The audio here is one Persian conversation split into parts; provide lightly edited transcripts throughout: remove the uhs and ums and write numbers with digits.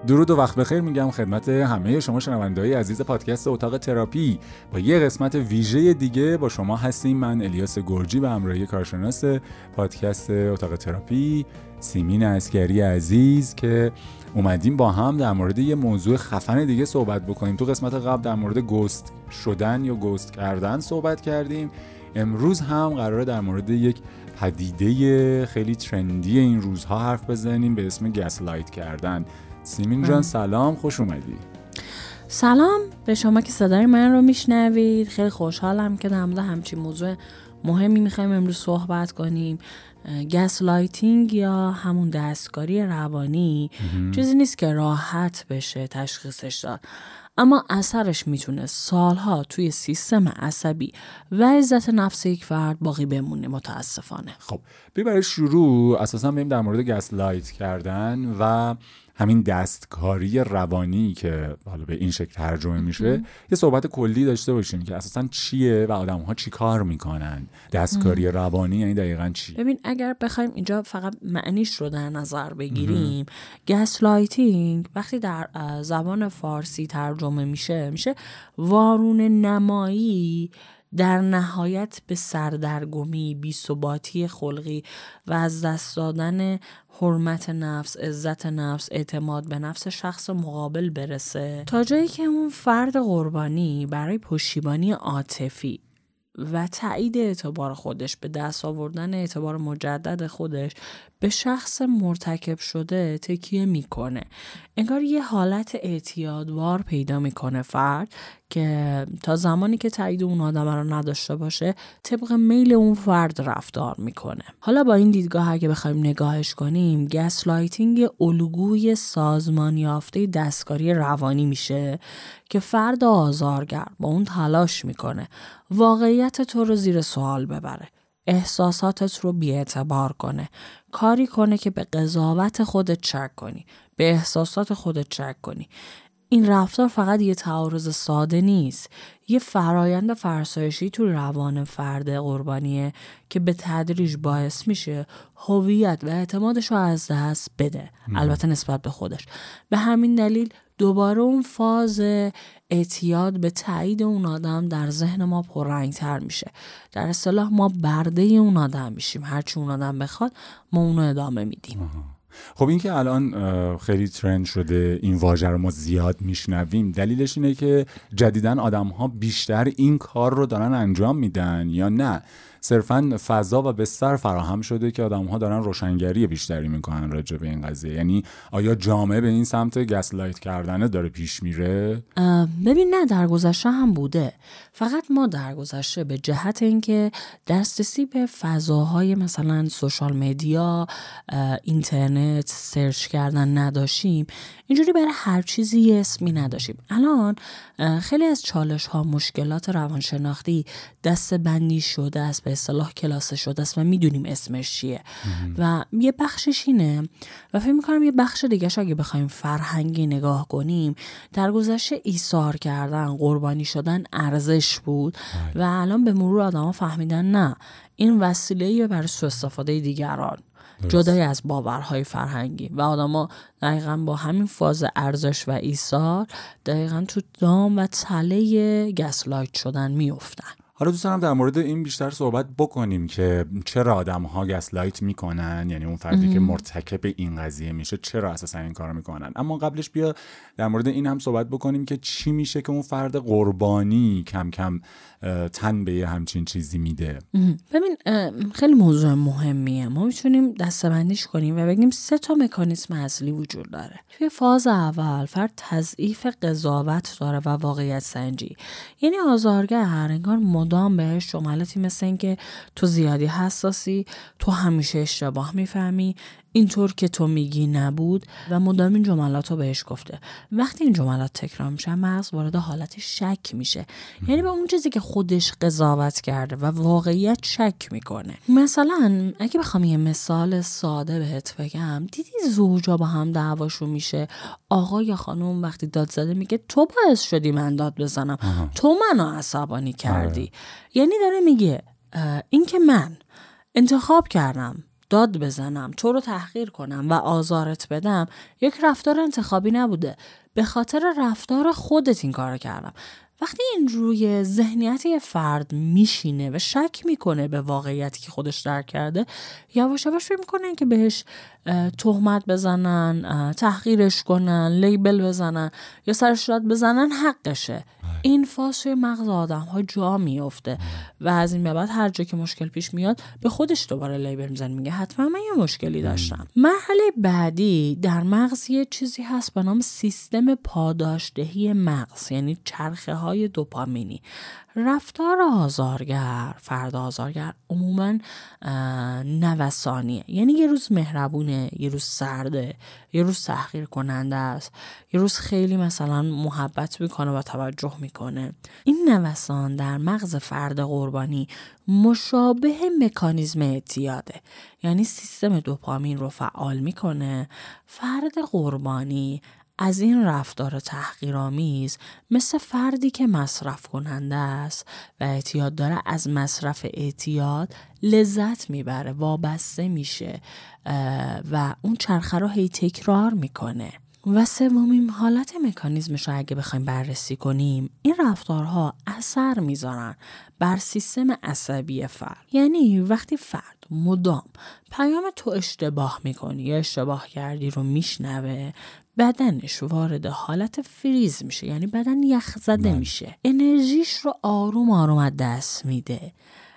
درود و وقت بخیر میگم خدمت همه شما شنونده‌های عزیز پادکست اتاق تراپی. با یه قسمت ویژه دیگه با شما هستیم. من الیاس گرجی به همراه کارشناس پادکست اتاق تراپی سیمین عسکری عزیز که اومدیم با هم در مورد یه موضوع خفن دیگه صحبت بکنیم. تو قسمت قبل در مورد گست شدن یا گست کردن صحبت کردیم. امروز هم قراره در مورد یک پدیده خیلی ترندی این روزها حرف بزنیم به اسم گسلایت کردن. سیمین جان سلام، خوش اومدی. سلام به شما که صدای من رو میشنوید. خیلی خوشحالم که در مورد همچین موضوع مهمی میخوایم امروز صحبت کنیم. گسلایتینگ یا همون دستکاری روانی چیزی نیست که راحت بشه تشخیصش داد، اما اثرش میتونه سالها توی سیستم عصبی و عزت نفس یک فرد باقی بمونه متاسفانه. خب برای شروع اساسا بریم در مورد گسلایت کردن و همین دستکاری روانی که حالا به این شکل ترجمه میشه یه صحبت کلی داشته باشیم که اساسا چیه و آدم‌ها چی کار میکنن. دستکاری روانی یعنی دقیقاً چی؟ ببین اگر بخوایم اینجا فقط معنیش رو در نظر بگیریم، گسلایتینگ وقتی در زبان فارسی ترجمه میشه وارونه نمایی در نهایت به سردرگمی، بی‌ثباتی خلقی و از دست دادن حرمت نفس، عزت نفس، اعتماد به نفس شخص مقابل برسه، تا جایی که اون فرد قربانی برای پشتیبانی عاطفی و تایید اعتبار خودش، به دست آوردن اعتبار مجدد خودش به شخص مرتکب شده تکیه میکنه. انگار یه حالت اعتیادوار پیدا میکنه فرد که تا زمانی که تایید اون آدم رو نداشته باشه طبق میل اون فرد رفتار میکنه. حالا با این دیدگاه اگه بخوایم نگاهش کنیم، گسلایتینگ الگوی سازمان یافته دستکاری روانی میشه که فرد آزارگر با اون تلاش میکنه واقعیت تو رو زیر سوال ببره، احساساتت رو بی‌اعتبار کنه، کاری کنه که به قضاوت خودت شک کنی، به احساسات خودت شک کنی. این رفتار فقط یه تعارض ساده نیست، یه فرایند فرسایشی تو روان فرد قربانیه که به تدریج باعث میشه هویت و اعتمادش رو از دست بده، البته نسبت به خودش. به همین دلیل دوباره اون فاز اعتیاد به تایید اون آدم در ذهن ما پررنگ‌تر میشه. در اصطلاح ما برده اون آدم میشیم، هرچی اون آدم بخواد ما اونو ادامه میدیم. خب این که الان خیلی ترند شده، این واژه رو ما زیاد میشنویم، دلیلش اینه که جدیداً آدم‌ها بیشتر این کار رو دارن انجام میدن یا نه صرفاً فضا و بستر فراهم شده که آدم‌ها دارن روشنگری بیشتری میکنن راجع به این قضیه؟ یعنی آیا جامعه به این سمت گسلایت کردنه داره پیش میره؟ ببین نه، در گذشته هم بوده، فقط ما در گذشته به جهت اینکه دسترسی به فضاهای مثلا سوشال مدیا، اینترنت، سرچ کردن نداشتیم، اینجوری برای هر چیزی یه اسمی نداشتیم. الان خیلی از چالش ها، مشکلات روانشناختی دسته بندی شده است، به اصطلاح کلاسه شده است و میدونیم اسمش چیه و یه بخشش اینه و فکر میکنم یه بخش دیگه اگه بخوایم فرهنگی نگاه کنیم، در گذشته ایثار کردن، قربانی شدن ارزش بود و الان به مرور آدما فهمیدن نه، این وسیله‌ای برای سوء استفاده دیگران، جدای از باورهای فرهنگی، و آدما دقیقاً با همین فاز ارزش و ایثار دقیقاً تو دام و تله گسلایت شدن میافتن. حالا دوست دارم در مورد این بیشتر صحبت بکنیم که چرا آدم‌ها گسلایت میکنن، یعنی اون فردی که مرتکب این قضیه میشه چرا اساسا این کارو میکنن. اما قبلش بیا در مورد این هم صحبت بکنیم که چی میشه که اون فرد قربانی کم کم تن به همچین چیزی میده. ببین خیلی موضوع مهمیه. ما میتونیم دسته‌بندیش کنیم و بگیم 3 تا مکانیزم اصلی وجود داره. توی فاز اول فرد تضعیف قضاوت داره و واقعیت سنجی، یعنی آزارگر انگار مدام بهش جملاتی مثل این که تو زیادی حساسی، تو همیشه اشتباه میفهمی، اینطور که تو میگی نبود و مدام این جملات رو بهش گفته. وقتی این جملات تکرار میشه مغز وارد حالت شک میشه، یعنی به اون چیزی که خودش قضاوت کرده و واقعیت شک میکنه. مثلا اگه بخوام یه مثال ساده بهت بگم، دیدی زوجا با هم دعواشون میشه، آقا یا خانم وقتی داد زده میگه تو باعث شدی من داد بزنم، تو منو عصبانی کردی. یعنی داره میگه این که من انتخاب کردم داد بزنم، تو رو تحقیر کنم و آزارت بدم یک رفتار انتخابی نبوده. به خاطر رفتار خودت این کار کردم. وقتی این روی ذهنیت یه فرد میشینه و شک میکنه به واقعیتی که خودش درک کرده، یواش یواش فکر میکنه که بهش تهمت بزنن، تحقیرش کنن، لیبل بزنن یا سرش داد بزنن حقشه. این فاز توی مغز آدم ها جا میفته و از این به بعد هر جا که مشکل پیش میاد به خودش دوباره لیبل میزنه، میگه حتما من یه مشکلی داشتم. مرحله بعدی در مغز یه چیزی هست به نام سیستم پاداشدهی مغز، یعنی چرخه های دوپامینی. رفتار آزارگر، فرد آزارگر عموماً نوسانیه، یعنی یه روز مهربونه، یه روز سرده، یه روز تحقیر کننده است، یه روز خیلی مثلا محبت میکنه و توجه میکنه. این نوسان در مغز فرد قربانی مشابه مکانیزم اعتیاده، یعنی سیستم دوپامین رو فعال میکنه. فرد قربانی از این رفتار تحقیرآمیز مثل فردی که مصرف کننده است و اعتیاد داره از مصرف اعتیاد لذت میبره، وابسته میشه و اون چرخه رو هی تکرار میکنه. و سومین حالت مکانیزمش رو اگه بخوایم بررسی کنیم، این رفتارها اثر میذارن بر سیستم عصبی فرد. یعنی وقتی فرد مدام پیام تو اشتباه میکنی یا اشتباه کردی رو میشنوه، بدنش وارد حالت فریز میشه، یعنی بدن یخ زده میشه، انرژیش رو آروم آروم از دست میده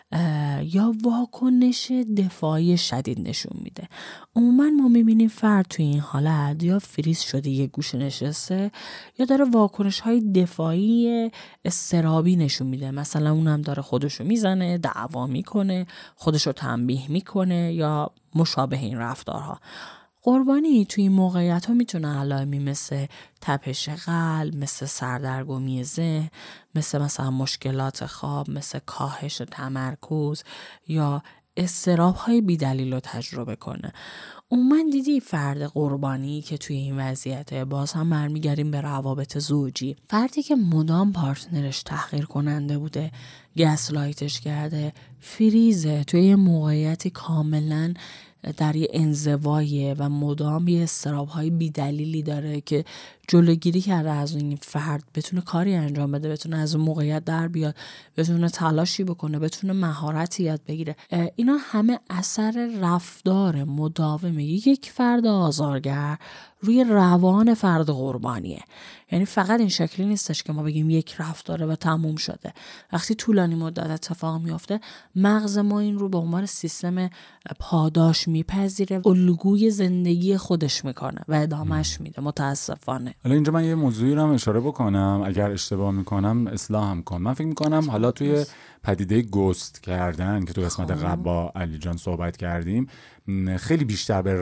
یا واکنش دفاعی شدید نشون میده. عموما ما میبینیم فرد توی این حالت یا فریز شده یه گوشه نشسته یا داره واکنش های دفاعی اضطرابی نشون میده. مثلا اونم داره خودشو میزنه، دعوا میکنه، خودشو تنبیه میکنه یا مشابه این رفتارها. قربانی توی این موقعیت ها میتونه علائمی مثل تپش قلب، مثل سردرگمی ذهن، مثلا مشکلات خواب، مثل کاهش تمرکز یا اضطراب های بی‌دلیل رو تجربه کنه. من دیدی فرد قربانی که توی این وضعیته، باز هم برمیگردیم به روابط زوجی، فردی که مدام پارتنرش تحقیر کننده بوده، گسلایتش کرده، فریزه، توی یه موقعیتی کاملا در یه انزوایه و مدام یه اضطراب‌های بی‌دلیلی داره که جلوگیری کرده از این فرد بتونه کاری انجام بده، بتونه از اون موقعیت در بیاد، بتونه تلاشی بکنه، بتونه مهارتی یاد بگیره. اینا همه اثر رفتار مداوم یک فرد آزارگر روی روان فرد قربانیه. یعنی فقط این شکلی نیستش که ما بگیم یک رفتاره و تموم شده. وقتی طولانی مدت اتفاق میفته، مغز ما این رو به عنوان سیستم پاداش میپذیره، الگوی زندگی خودش میکنه و ادامهش میده. متاسفانه. حالا اینجا من یه موضوعی رو هم اشاره بکنم، اگر اشتباه میکنم اصلاحم کن. من فکر میکنم حالا توی پدیده گست کردن که تو قسمت قبل با علی جان صحبت کردیم، خیلی بیشتر به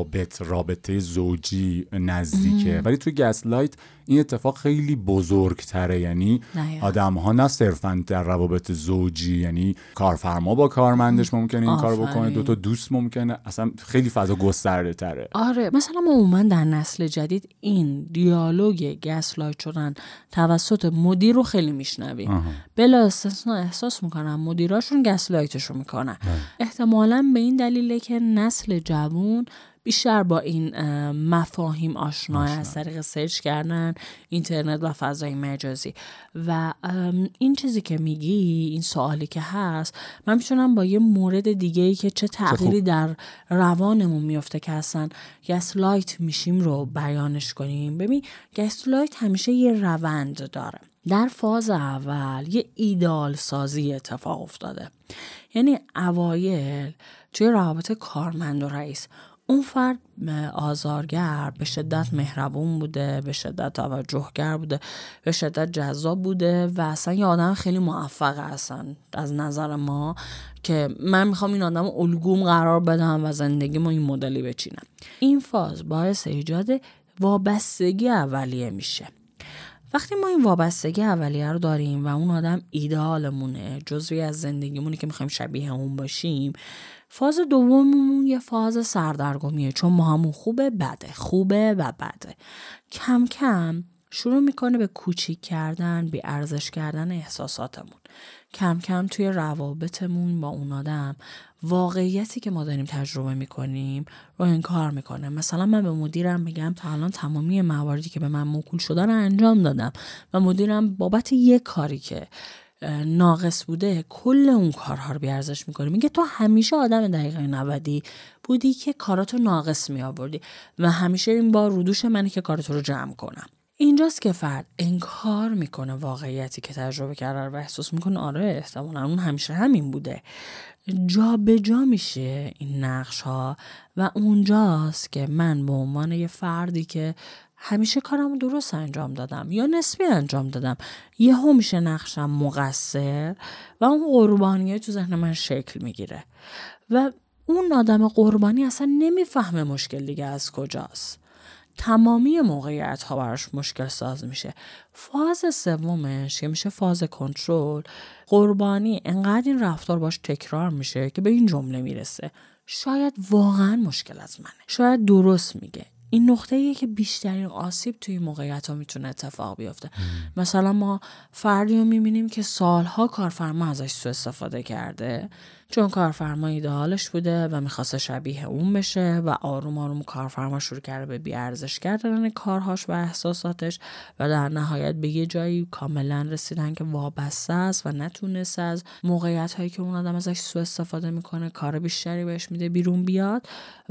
رابطه زوجی نزدیکه، ولی توی گسلایت این اتفاق خیلی بزرگتره. یعنی آدم ها نه صرفاً در روابط زوجی، یعنی کارفرما با کارمندش ممکنه این کار بکنه، دوتا دوست ممکنه، اصلا خیلی فضا گسترده تره. آره، مثلا ما عموما در نسل جدید این دیالوگ گسلایت شدن توسط مدیر رو خیلی میشنویم. بلا استثنا احساس میکنن مدیراشون گسلایتشون میکنن. احتمالاً به این دلیله که نسل جوان بیشتر با این مفاهیم آشنا از طریق سرچ کردن اینترنت و فضای مجازی. و این چیزی که میگی، این سوالی که هست، من میتونم با یه مورد دیگه‌ای که چه تغییری در روانمون میفته که اصلا گسلایت میشیم رو بیانش کنیم. ببین، گسلایت همیشه یه روند داره. در فاز اول یه ایدئال سازی اتفاق افتاده. یعنی اوایل توی روابط کارمند و رئیس، اون فرد آزارگر به شدت مهربون بوده، به شدت توجهگر بوده، به شدت جذاب بوده و اصلا یه آدم خیلی موفقه اصلا از نظر ما که من میخوام این آدم الگوم قرار بدم و زندگیمو این مدلی بچینم. این فاز باعث ایجاد وابستگی اولیه میشه. وقتی ما این وابستگی اولیه رو داریم و اون آدم ایدئالمونه، جزوی از زندگیمونه که میخوایم شبیه اون باشیم، فاز دوممون یه فاز سردرگمیه، چون ما همون خوبه و بده. کم کم شروع میکنه به کوچیک کردن، بی ارزش کردن احساساتمون. کم کم توی روابطمون با اون آدم واقعیتی که ما داریم تجربه میکنیم رو انکار میکنه. مثلا من به مدیرم میگم تا الان تمامی مواردی که به من موکول شده رو انجام دادم و مدیرم بابت یک کاری که ناقص بوده کل اون کارها رو بیارزش میکنه. میگه تو همیشه آدم دقیقه 90 بودی که کاراتو ناقص میآوردی و همیشه این بار رو دوش منه که کاراتو رو جمع کنم. اینجاست که فرد انکار میکنه واقعیتی که تجربه کرده و احساس میکنه آره احتمالاً اون همیشه همین بوده. جا به جا میشه این نقش ها و اونجاست که من به عنوان یه فردی که همیشه کارمو درست انجام دادم یا نسبی انجام دادم یهو میشه نقشم مقصر و اون قربانیه تو ذهن من شکل میگیره و اون آدم قربانی اصلا نمیفهمه مشکل دیگه از کجاست. تمامی موقعیت ها براش مشکل ساز میشه. فاز سومش که میشه فاز کنترل، قربانی انقدر این رفتار باش تکرار میشه که به این جمله میرسه شاید واقعا مشکل از منه، شاید درست میگه. این نقطه‌ایه که بیشترین آسیب توی موقعیت‌ها میتونه اتفاق بیفته. مثلا ما فردی رو میبینیم که سالها کارفرما ازش سوء استفاده کرده چون کارفرما ایدئالش بوده و میخواسته شبیه اون بشه و آروم آروم کارفرما شروع کرده به بی‌ارزش کردن کارهاش و احساساتش و در نهایت به یه جایی کاملا رسیدن که وابسته است و نتونست از موقعیت‌هایی که اون آدم ازش سوء استفاده میکنه کار بیشتری بهش میده بیرون بیاد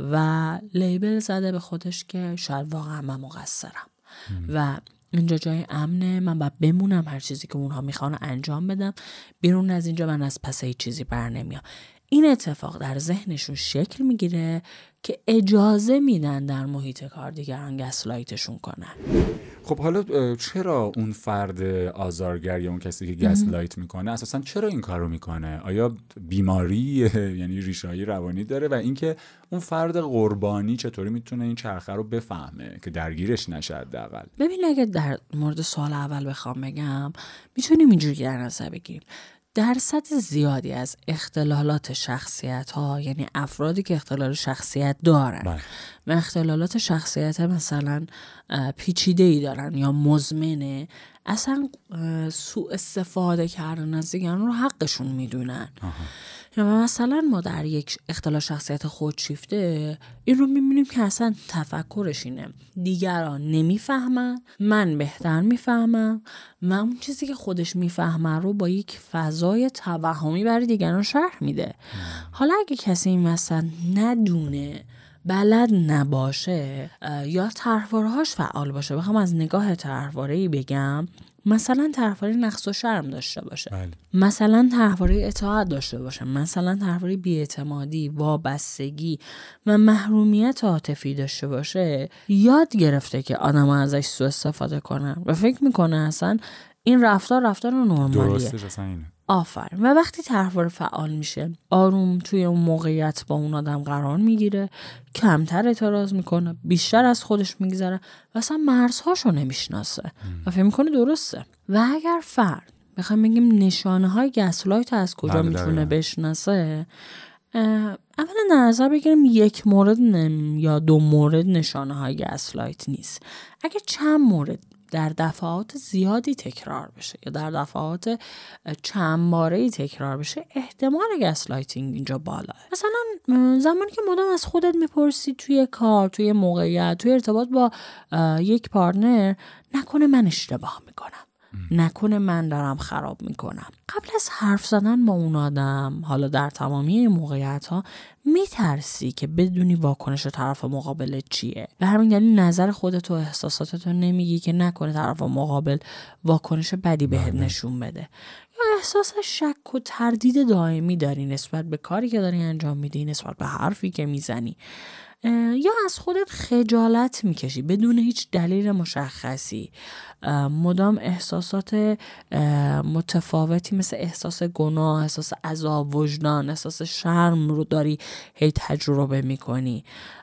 و لیبل زده به خودش که شاید واقعا من مقصرم و اینجا جای امنه، من باید بمونم هر چیزی که اونها میخوان انجام بدم، بیرون از اینجا من از پس هیچ چیزی بر نمیام. این اتفاق در ذهنشون شکل میگیره که اجازه میدن در محیط کار دیگران گسلایتشون کنن. خب حالا چرا اون فرد آزارگر یا اون کسی که گسلایت میکنه اساسا چرا این کارو میکنه؟ آیا بیماری یعنی ریشه‌های روانی داره؟ و اینکه اون فرد قربانی چطوری میتونه این چرخه رو بفهمه که درگیرش نشه حداقل؟ ببین اگه در مورد سوال اول بخوام بگم میتونیم اینجوری در نظر بگیریم درصد زیادی از اختلالات شخصیت ها، یعنی افرادی که اختلال شخصیت دارن و اختلالات شخصیت مثلا پیچیده‌ای دارن یا مزمنه، اصلا سوء استفاده کردن از دیگران رو حقشون میدونن. یا مثلا ما در یک اختلال شخصیت خودشیفته این رو میبینیم که اصلا تفکرش اینه دیگران نمیفهمن، من بهتر میفهمم و اون چیزی که خودش میفهمه رو با یک فضای توهمی برای دیگران شرح میده. حالا اگه کسی این مثلا ندونه، بلد نباشه یا طرحواره‌هاش فعال باشه، بخوام از نگاه طرحواره‌ای بگم، مثلا طرحواره نقص و شرم داشته باشه، مثلا طرحواره اطاعت داشته باشه، مثلا طرحواره بی‌اعتمادی، وابستگی و محرومیت عاطفی داشته باشه، یاد گرفته که آدم‌ها ازش سوء استفاده کنن و فکر میکنه اصلا این رفتار نرمالیه. درستش اصلا اینه. آفرین. و وقتی طرحواره فعال میشه، آروم توی اون موقعیت با اون آدم قرار میگیره، کمتر اعتراض میکنه، بیشتر از خودش میگذره و اصلا مرزهاشو نمیشناسه و فکر میکنه درسته. و اگر فرد بخوایم بگیم نشانه های گسلایت از کجا میتونه بشناسه، اولا در نظر بگیریم یک مورد یا دو مورد نشانه های گسلایت نیست. اگه چند مورد در دفعات زیادی تکرار بشه یا در دفعات چند باره‌ای تکرار بشه، احتمال گسلایتینگ اینجا بالاه. مثلا زمانی که مدام از خودت میپرسی توی کار، توی موقعیت، توی ارتباط با یک پارتنر، نکنه من اشتباه میکنم، نکنه من دارم خراب میکنم. قبل از حرف زدن با اون آدم، حالا در تمامی موقعیت ها، میترسی که بدونی واکنش طرف مقابل چیه. به همین دلیل نظر خودت و احساساتتو نمیگی که نکنه طرف مقابل واکنش بدی بهت نشون بده. یا احساس شک و تردید دائمی داری نسبت به کاری که داری انجام میدی، نسبت به حرفی که میزنی، یا از خودت خجالت میکشی بدون هیچ دلیل مشخصی. مدام احساسات متفاوتی مثل احساس گناه، احساس عذاب وجدان، احساس شرم رو داری هی تجربه میکنی.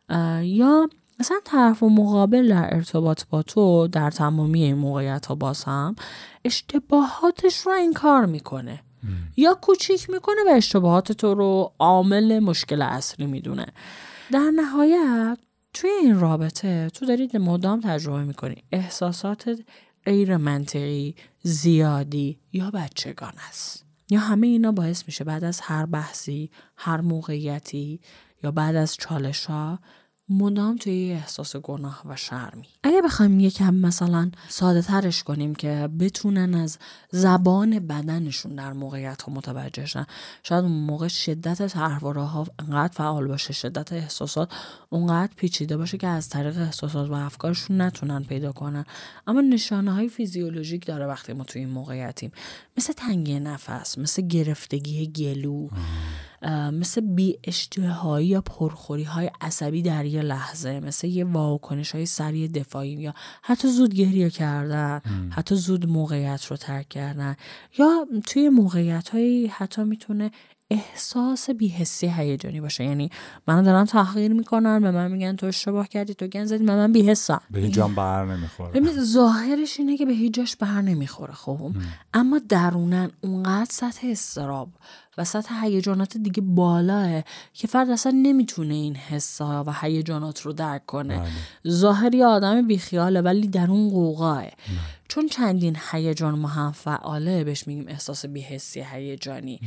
یا مثلا طرف مقابل در ارتباط با تو در تمامی این موقعیت ها باز هم اشتباهاتش رو انکار میکنه یا کوچیک میکنه و اشتباهات تو رو عامل مشکل اصلی میدونه. در نهایت توی این رابطه تو داری مدام تجربه میکنی احساسات غیر منطقی، زیادی یا بچگان است. یا همه اینا باعث میشه بعد از هر بحثی، هر موقعیتی یا بعد از چالش ها مدام توی احساس گناه و شرمی. اگه بخوایم یکم مثلا ساده ترش کنیم که بتونن از زبان بدنشون در موقعیت ها متوجه شن، شاید اون موقع شدت تحواره ها انقدر فعال باشه، شدت احساسات اونقدر پیچیده باشه که از طریق احساسات و افکارشون نتونن پیدا کنن. اما نشانه های فیزیولوژیک داره وقتی ما توی این موقعیتیم، مثل تنگی نفس، مثل گرفتگی گلو، مثل بی اشتهایی یا پرخوری های عصبی در یه لحظه، مثل یه واکنش های سریع دفاعی یا حتی زود گریه کردن، حتی زود موقعیت رو ترک کردن، یا توی موقعیت هایی حتی میتونه احساس بی‌حسی هیجانی باشه. یعنی منو دارن تحقیر میکنن، به من میگن تو اشتباه کردی، تو گند زدی، من بی حسم، به هیچ جام بر نمیخوره. ببین ظاهرش اینه که به هیچ جاش بر نمیخوره، خب اما درونن اونقدر سطح اضطراب و سطح هیجانات دیگه بالاه که فرد اصلا نمیتونه این حسا و هیجانات رو درک کنه. ظاهری آدم بیخیاله ولی درون قوقاه. چون چندین هیجان ما هم فعاله، بهش میگیم احساس بی‌حسی هیجانی.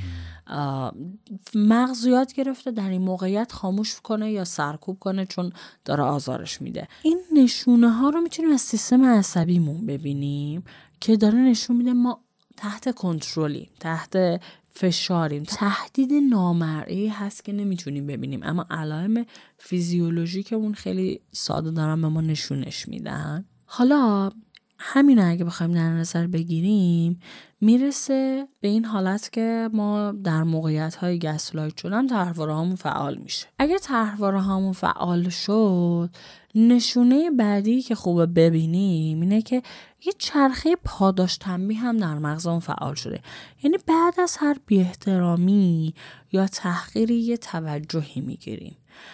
مغز یاد گرفته در این موقعیت خاموش کنه یا سرکوب کنه چون داره آزارش میده. این نشونه ها رو میتونیم از سیستم عصبیمون ببینیم که داره نشون میده ما تحت کنترلیم، تحت فشاریم. تهدید نامرئی هست که نمیتونیم ببینیم، اما علائم فیزیولوژیکمون خیلی ساده دارن به ما نشونش میدن. حالا همین اگه بخوایم در نظر بگیریم، میرسه به این حالت که ما در موقعیت‌های گسلایت شدن طرحواره‌هامون فعال میشه. اگه طرحواره‌هامون فعال شد، نشونه بعدی که خوبه ببینیم اینه که یه چرخه پاداش تنبیه هم در مغزمون فعال شده. یعنی بعد از هر بی‌احترامی یا تحقیری یه توجهی میگیریم.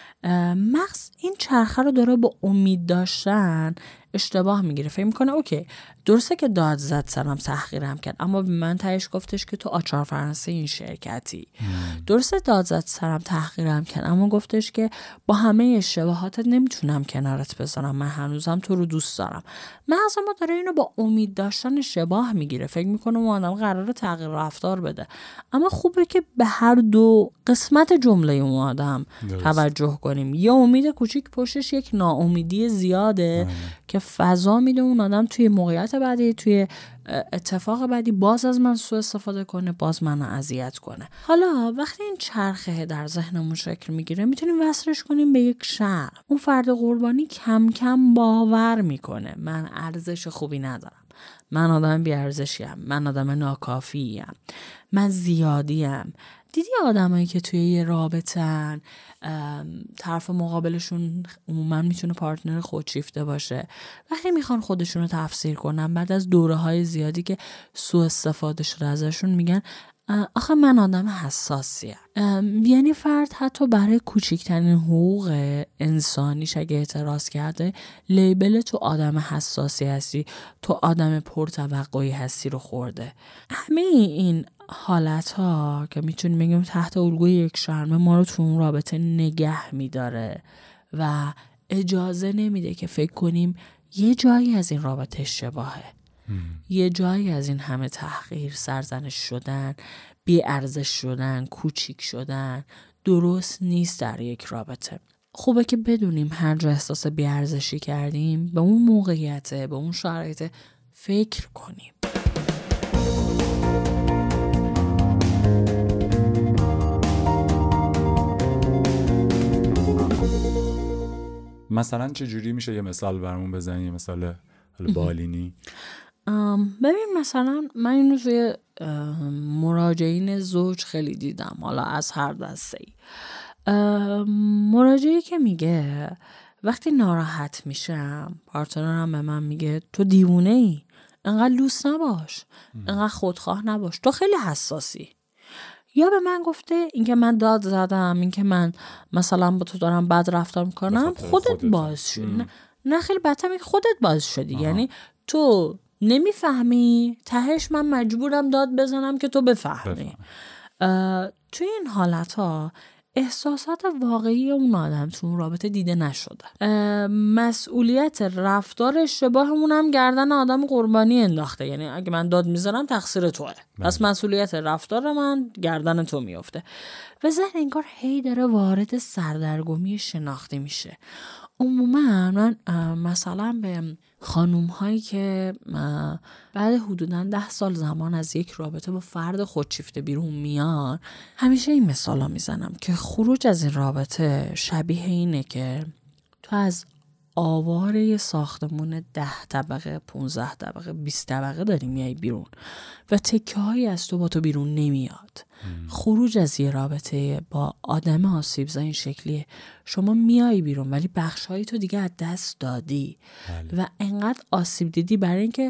مغز این چرخه رو داره با امید داشتن اشتباه میگیره، فکر میکنه اوکی درسته که داد زد سرم تحقیرم کرد، اما به من تهش گفتش که تو آچار فرانسه این شرکتی. درسته داد زد سرم تحقیرم کرد، اما گفتش که با همه اشتباهاتت نمیتونم کنارت بذارم، من هنوزم تو رو دوست دارم. مغز ما داره اینو با امید داشتن اشتباه میگیره، فکر میکنه اون آدم قراره تغییر رفتار بده. اما خوبه که به هر دو قسمت جمله اون آدم توجه کنیم. یه امید کوچیک پشتش یک ناامیدی زیاده که فضا میده اون آدم توی موقعیت بعدی، توی اتفاق بعدی باز از من سوء استفاده کنه، باز منو اذیت کنه. حالا وقتی این چرخه در ذهنمون شکل میگیره، میتونیم وصلش کنیم به یک شرط. اون فرد قربانی کم کم باور میکنه من ارزش خوبی ندارم، من آدم بی ارزشیم، من آدم ناکافیم، من زیادیم. دیدی آدمایی که توی یه رابطن طرف مقابلشون عموما میتونه پارتنر خودشیفته باشه، وقتی میخوان خودشون رو تفسیر کنن بعد از دوره‌های زیادی که سوء استفاده شده ازشون، میگن آخه من آدم حساسیم. یعنی فرد حتی برای کوچکترین حقوق انسانیش اگه اعتراض کرده، لیبل تو آدم حساسی هستی، تو آدم پرتوقعی هستی رو خورده. همه این حالت ها که میتونیم بگیم تحت الگوی یک شرم ما رو تو اون رابطه نگه میداره و اجازه نمیده که فکر کنیم یه جایی از این رابطه اشتباهه، یه جایی از این همه تحقیر، سرزنش شدن، بی ارزش شدن، کوچیک شدن درست نیست در یک رابطه. خوبه که بدونیم هر جا احساس بی ارزشی کردیم به اون موقعیته، به اون شرایط فکر کنیم. مثلا چجوری میشه یه مثال برامون بزنی، یه مثال بالینی؟ ببین مثلا من اینو توی مراجعین زوج خیلی دیدم، حالا از هر دسته‌ای. مراجعی که میگه وقتی ناراحت میشم پارتنرم به من میگه تو دیوونه ای، انقدر لوس نباش، انقدر خودخواه نباش، تو خیلی حساسی. یا به من گفته اینکه من داد زدم، اینکه من مثلا با تو دارم بد رفتار میکنم، خودت باعث شدی. نه خیلی بدتر میگه خودت باعث شدی. یعنی تو نمیفهمی، تهش من مجبورم داد بزنم که تو بفهمی. توی این حالت ها احساسات واقعی اون آدم تو اون رابطه دیده نشده. مسئولیت رفتار اشتباهمون هم گردن آدم قربانی انداخته. یعنی اگه من داد میذارم تقصیر توئه، پس مسئولیت رفتار من گردن تو میفته. و ذهن انگار هی داره وارد سردرگمی شناختی میشه. عموما من مثلا به خانوم هایی که بعد حدوداً 10 سال زمان از یک رابطه با فرد خودشیفته بیرون میان، همیشه این مثال ها میزنم که خروج از این رابطه شبیه اینه که تو از آواره ساختمون 10 طبقه 15 طبقه 20 طبقه داری میای بیرون و تکه هایی از تو با تو بیرون نمیاد. خروج از یه رابطه با آدم آسیب زا این شکلیه، شما میای بیرون ولی بخش هایی تو دیگه از دست دادی و انقدر آسیب دیدی برای اینکه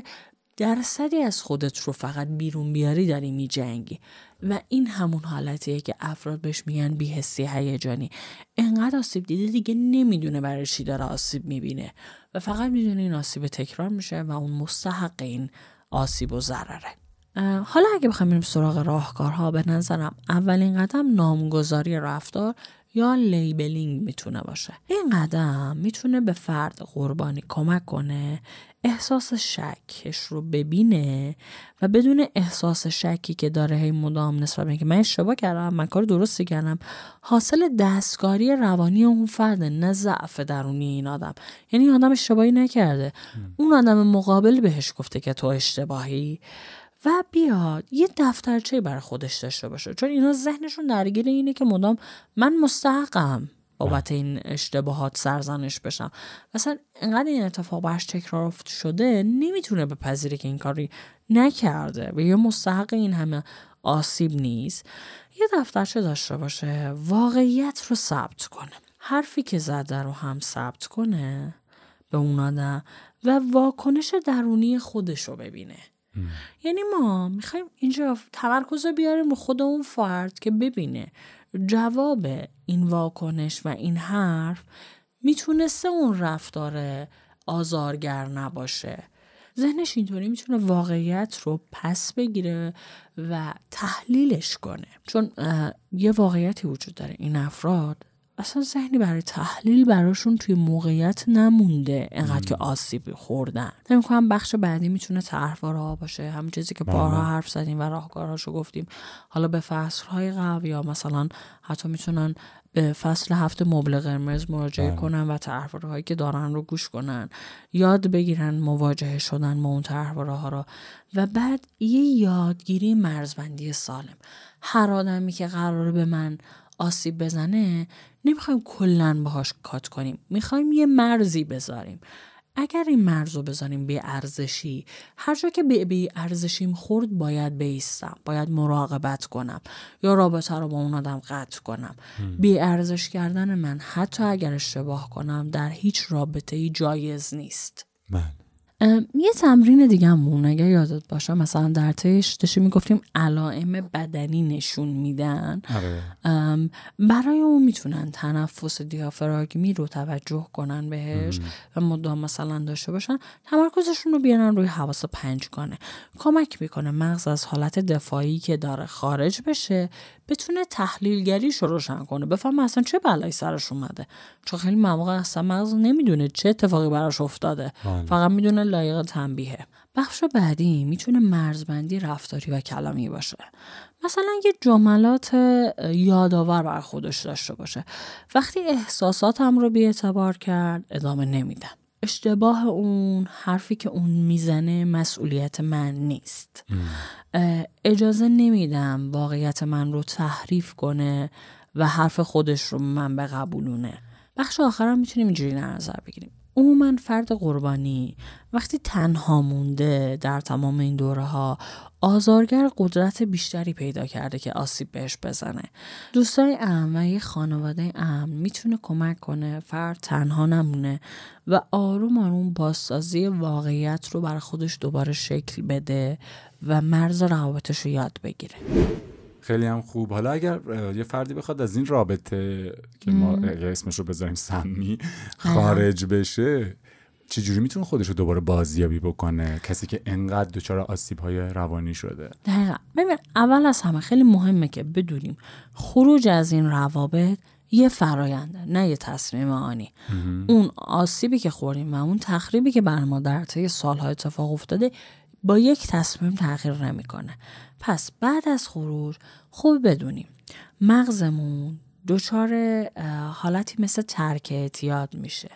درصدی از خودت رو فقط بیرون بیاری داری میجنگی. و این همون حالتیه که افراد بهش میگن بی‌حسی هیجانی. انقدر آسیب دیده دیگه نمیدونه برای چی داره آسیب میبینه و فقط میدونه این آسیب تکرار میشه و اون مستحق این آسیب و ضرره. حالا اگه بخوایم بریم سراغ راهکارها، به نظرم اولین قدم نامگذاری رفتار یا لیبلینگ میتونه باشه. این قدم میتونه به فرد قربانی کمک کنه احساس شکش رو ببینه و بدون احساس شکی که داره هی مدام نسبت به که من اشتباه کردم، من کار درستی کردم، حاصل دستکاری روانی اون فرد، نه ضعف درونی این آدم. یعنی آدم اشتباهی نکرده، اون آدم مقابل بهش گفته که تو اشتباهی و بیاد یه دفترچه برای خودش داشته باشه. چون اینا ذهنشون درگیر اینه که مدام من مستحقم بابت این اشتباهات سرزنش بشم. مثلا انقدر این اتفاق برش تکرار شده نمیتونه بپذیره که این کاری نکرده و یه مستحق این همه آسیب نیست. یه دفترچه داشته باشه، واقعیت رو ثبت کنه، حرفی که زده رو هم ثبت کنه به اون آدم و واکنش درونی خودش رو ببینه. یعنی ما میخوایم اینجا تمرکز رو بیاریم رو خود اون فرد که ببینه جواب این واکنش و این حرف میتونسته اون رفتار آزارگر نباشه. ذهنش اینطوری میتونه واقعیت رو پس بگیره و تحلیلش کنه. چون یه واقعیتی وجود داره، این افراد اصلا ذهنی برای تحلیل براشون توی موقعیت نمونده انقدر که آسیب خوردن. نمی‌کنم بخش بعدی میتونه طرحوارها باشه، همون چیزی که بارها حرف زدیم و راهکارهاشو گفتیم. حالا به فصل‌های قبل یا مثلا حتی میتونن به فصل 7 مبل قرمز مراجعه کنن و طرحوارهایی که دارن رو گوش کنن، یاد بگیرن مواجهه شدن با اون طرحوارها رو و بعد یه یادگیری مرزبندی سالم. هر آدمی که قراره به من آسیب بزنه نمیخوایم کلن باهاش کات کنیم، میخوایم یه مرزی بذاریم. اگر این مرز رو بذاریم بی ارزشی، هر جا که بی ارزشیم خورد باید بایستم، باید مراقبت کنم یا رابطه رو با اون آدم قطع کنم. بی ارزش کردن من حتی اگر اشتباه کنم در هیچ رابطه‌ای جایز نیست. یه تمرین دیگه همون اگه یادت باشه، مثلا در داشتیم میگفتیم علائم بدنی نشون میدن. برای اون میتونن تنفس دیافراگمی رو توجه کنن بهش و مدام مثلا داشته باشن، تمرکزشون رو بیارن روی حواس 5 گانه. کمک میکنه مغز از حالت دفاعی که داره خارج بشه، بتونه تحلیلگریش رو روشن کنه، بفهمه اصلا چه بلایی سرش اومده. چون خیلی مواقع اصلا مغز نمیدونه چه اتفاقی براش افتاده، فقط میدونه لایق تنبیهه. بخش بعدی میتونه مرزبندی رفتاری و کلامی باشه. مثلا یه جملات یادآور بر خودش داشته باشه. وقتی احساساتم رو بی‌اعتبار کرد ادامه نمیدم. اشتباه اون، حرفی که اون میزنه مسئولیت من نیست. اجازه نمیدم واقعیت من رو تحریف کنه و حرف خودش رو من بقبولونه. بخش آخرم میتونیم اینجوری در نظر بگیریم. عموما فرد قربانی وقتی تنها مونده در تمام این دوره ها، آزارگر قدرت بیشتری پیدا کرده که آسیب بهش بزنه. دوستای امن و یه خانواده امن میتونه کمک کنه فرد تنها نمونه و آروم آروم بازسازی واقعیت رو برای خودش دوباره شکل بده و مرز روابطش رو یاد بگیره. خیلی هم خوب. حالا اگر یه فردی بخواد از این رابطه که ما اسمش رو بذاریم سمی خارج بشه، چجوری میتونه خودش رو دوباره بازیابی بکنه کسی که انقدر دچار آسیب‌های روانی شده؟ دقیقا. ببین اول از همه خیلی مهمه که بدونیم خروج از این روابط یه فراینده، نه یه تصمیم آنی. اون آسیبی که خوردیم و اون تخریبی که بر ما در طی سالها اتفاق افتاده با یک تصمیم تغییر نمیکنه. پس بعد از خروج خوب بدونیم مغزمون دچار حالتی مثل ترک اعتیاد میشه،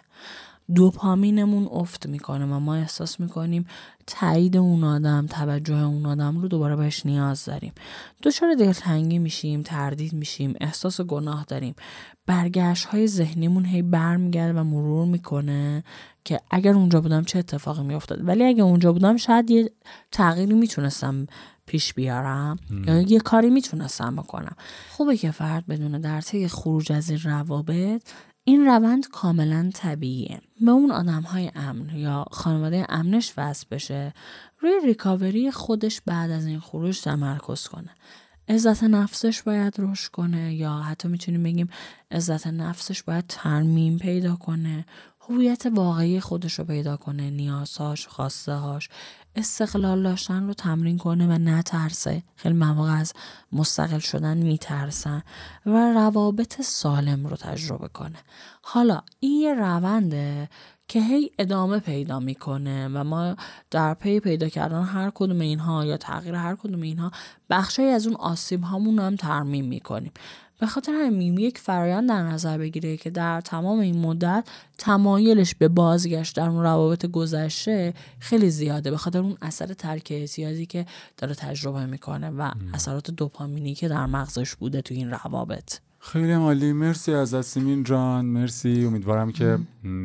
دوپامینمون افت میکنه و ما احساس میکنیم تایید اون آدم، توجه اون آدم رو دوباره بهش نیاز داریم. دچار دلتنگی میشیم، تردید میشیم، احساس گناه داریم. برگشت های ذهنیمون هی برمیگرده و مرور میکنه که اگر اونجا بودم چه اتفاقی میافتاد، ولی اگه اونجا بودم شاید یه تغییری میتونستم پیش بیارم یا یه کاری میتونستم بکنم. خوبه که فرد بدونه در طی خروج از این روابط این روند کاملا طبیعیه. به اون آدم‌های امن یا خانواده امنش وصل بشه، روی ریکاوری خودش بعد از این خروج تمرکز کنه. عزت نفسش باید رشد کنه یا حتی میتونیم بگیم عزت نفسش باید ترمیم پیدا کنه، هویت واقعی خودش رو پیدا کنه، نیازهاش، خواستهاش، استقلال داشتن رو تمرین کنه و نترسه. خیلی مواقع از مستقل شدن میترسن و روابط سالم رو تجربه کنه. حالا این یه رونده که هی ادامه پیدا میکنه و ما در پی پیدا کردن هر کدوم اینها یا تغییر هر کدوم اینها بخشی از اون آسیب هامون هم ترمیم میکنیم. به خاطر همین یک فرآیند در نظر بگیره که در تمام این مدت تمایلش به بازگشت در اون روابط گذشته خیلی زیاده، به خاطر اون اثر ترک اعتیادی که داره تجربه میکنه و اثرات دوپامینی که در مغزش بوده تو این روابط. خیلی عالی، مرسی از سیمین جان، مرسی. امیدوارم که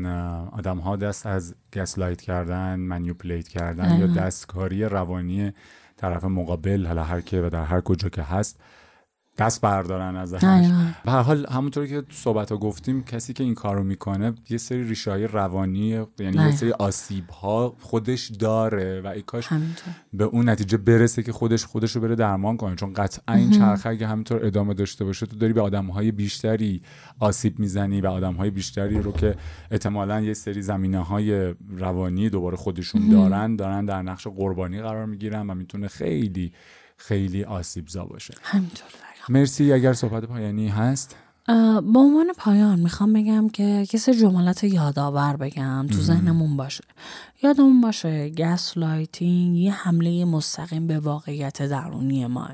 آدم ها دست از گسلایت کردن، منیپولیت کردن یا دستکاری روانی طرف مقابل، حالا هر که و در هر کجا که هست، دست بردارن ازش. به هر حال همونطوری که صحبت‌ها گفتیم، کسی که این کارو میکنه یه سری ریشه‌های روانی، یعنی یه سری آسیب‌ها خودش داره و ای کاش به اون نتیجه برسه که خودش رو بره درمان کنه، چون قطعا این چرخه اگه همینطور ادامه داشته باشه تو داری به آدم‌های بیشتری آسیب میزنی و آدم‌های بیشتری رو که احتمالاً یه سری زمینه‌های روانی دوباره خودشون دارن در نقش قربانی قرار میگیرن و میتونه خیلی خیلی آسیبزا باشه. همینطور. مرسی. اگر صحبت پایانی هست؟ با عنوان پایان میخوام بگم که کسی جملات یادآور بگم تو ذهنمون باشه. یادمون باشه گسلایتینگ یه حمله مستقیم به واقعیت درونی ماه.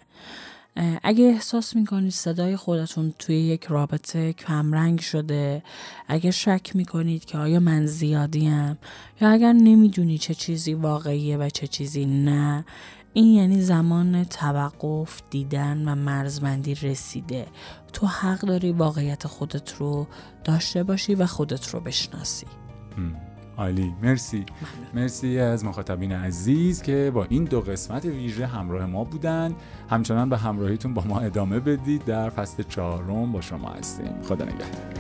اگه احساس میکنید صدای خودتون توی یک رابطه کمرنگ شده، اگه شک میکنید که آیا من زیادیم یا اگر نمیدونی چه چیزی واقعیه و چه چیزی نه، این یعنی زمان توقف، دیدن و مرزبندی رسیده. تو حق داری واقعیت خودت رو داشته باشی و خودت رو بشناسی. عالی، مرسی. مرسی از مخاطبین عزیز که با این 2 قسمت ویژه همراه ما بودن. همچنان به همراهیتون با ما ادامه بدید. در فصل 4 با شما هستیم. خدا نگهدار.